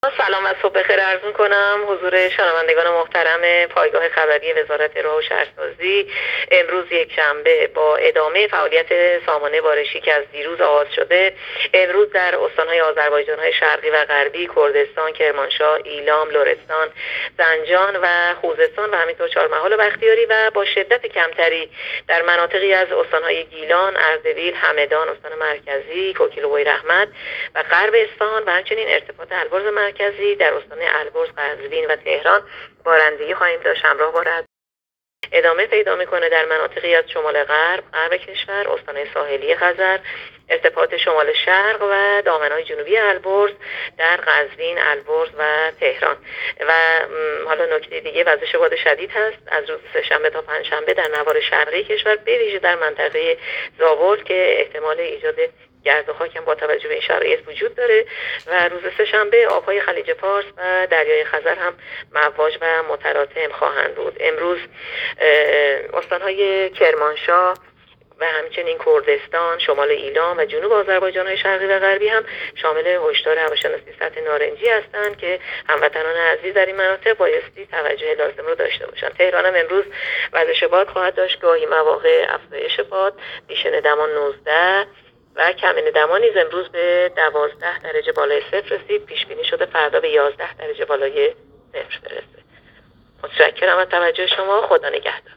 سلام و صبح بخیر عرض می‌کنم حضور شنوندگان محترم پایگاه خبری وزارت راه و شهرسازی. امروز یک شنبه با ادامه فعالیت سامانه بارشی که از دیروز آغاز شده، امروز در استان‌های آذربایجان‌های شرقی و غربی، کردستان، کرمانشاه، ایلام، لرستان، زنجان و خوزستان و همینطور چهارمحال و بختیاری و با شدت کمتری در مناطقی از استان‌های گیلان، اردبیل، همدان، استان مرکزی، کوکیلوی رحمت و غرب اصفهان و همچنین ارتفاعات البرز مرکزی در استان البرز، قزوین و تهران بارندگی خواهیم داشت. همراه با ادامه پیدا میکنه در مناطقی از شمال غرب کشور، استان‌های ساحلی خزر، ارتفاعات شمال شرق و دامنهای جنوبی البرز در قزوین، البرز و تهران. و حالا نکته دیگه، وزش باد شدید هست از روز سه‌شنبه تا پنجشنبه در نوار شرقی کشور، به ویژه در منطقه زاول که احتمال ایجاد گرد و خاک هم با توجه به این شرایط وجود داره. و روز سه‌شنبه آبهای خلیج فارس و دریای خزر هم مواج و متلاطم خواهند بود. امروز استان‌های کرمانشاه و همچنین کردستان، شمال ایلام و جنوب آذربایجان‌های شرقی و غربی هم شامل هشدار هواشناسی سطح نارنجی هستند که هموطنان عزیز در این مناطق بایستی توجه لازم رو داشته باشند. تهران هم امروز وزش باد خواهد داشت، گاهی مواقع افزایش باد، بیشتر دمان 19 و کمین دما نیز امروز به 12 درجه بالای صفر رسید. پیش بینی شده فردا به 11 درجه بالای صفر برسه. متشکرم از توجه شما. خدا نگهدار.